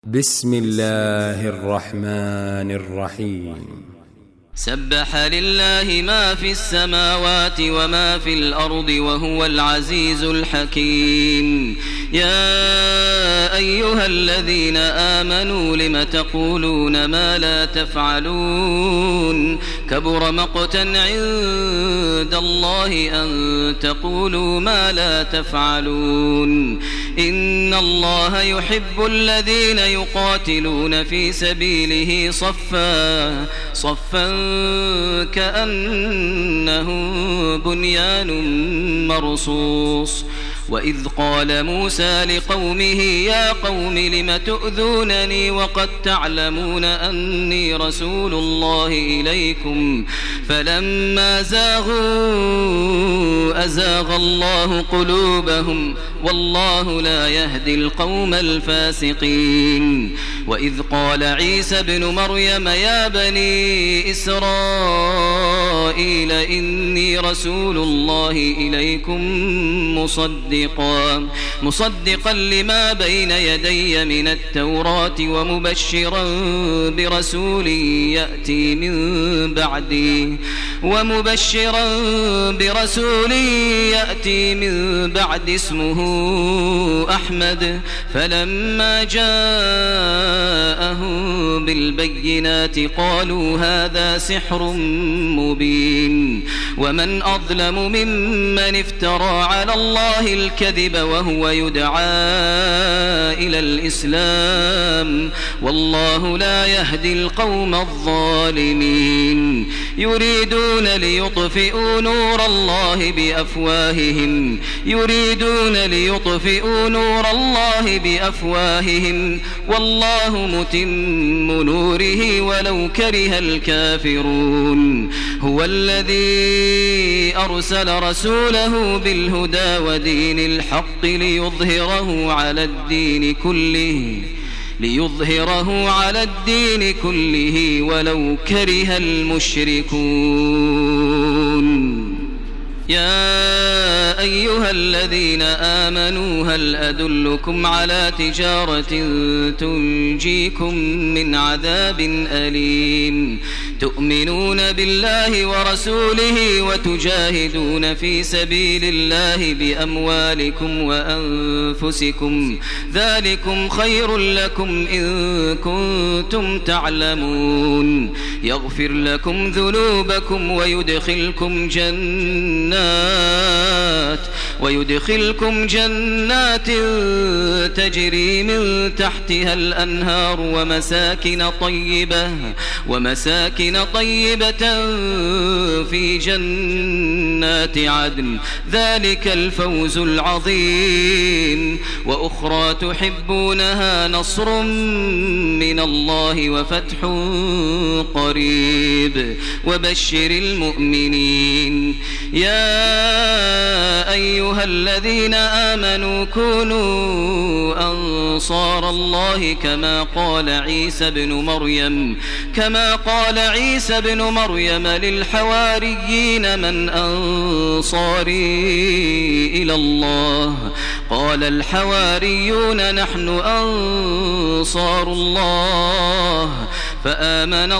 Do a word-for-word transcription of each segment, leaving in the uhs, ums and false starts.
بسم الله الرحمن الرحيم سبح لله ما في السماوات وما في الأرض وهو العزيز الحكيم. يا أيها الذين آمنوا لم تقولون ما لا تفعلون كبر مقتا عند الله أن تقولوا ما لا تفعلون. إن الله يحب الذين يقاتلون في سبيله صفا صفا كأنهم بنيان مرصوص. وإذ قال موسى لقومه يا قوم لم تؤذونني وقد تعلمون أني رسول الله إليكم فلما زاغوا أزاغ الله قلوبهم والله لا يهدي القوم الفاسقين. وإذ قال عيسى ابن مريم يا بني إسرائيل إني رسول الله إليكم مصدقا مصدقا لما بين يدي من التوراة ومبشرا برسول يأتي من بعدي ومبشرا برسول يأتي من بعد اسمه أحمد. فلما جاءهم بالبينات قالوا هذا سحر مبين. ومن أظلم ممن افترى على الله الكذب وهو يدعى إلى الإسلام والله لا يهدي القوم الظالمين. يريدون ليطفئوا نور الله بأفواههم يريدون ليطفئوا نور الله بأفواههم والله متم نوره ولو كره الكافرون. هو الذي أرسل رسوله بالهدى ودين الحق ليظهره على الدين كله ليظهره على الدين كله ولو كره المشركون. يا أيها الذين آمنوا هل أدلكم على تجارة تنجيكم من عذاب أليم تؤمنون بالله ورسوله وتجاهدون في سبيل الله بأموالكم وأنفسكم ذلكم خير لكم إن كنتم تعلمون. يغفر لكم ذنوبكم ويدخلكم جنات ويدخلكم جنات تجري من تحتها الأنهار ومساكن طيبة ومساكن طيبة في جنات عدن ذلك الفوز العظيم. وأخرى تحبونها نصر من الله وفتح قريب وبشر المؤمنين. يا أيها الذين آمنوا كونوا أنصار الله كما قال عيسى ابن مريم كما قال عيسى ابن مريم للحواريين من أنصاري إلى الله قال الحواريون نحن أنصار الله. فآمنت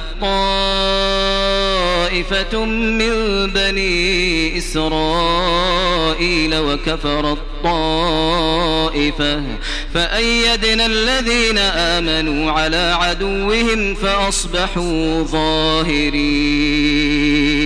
طائفة من بني إسرائيل وكفرت طائفة فأيدنا الذين آمنوا على عدوهم فأصبحوا ظاهرين.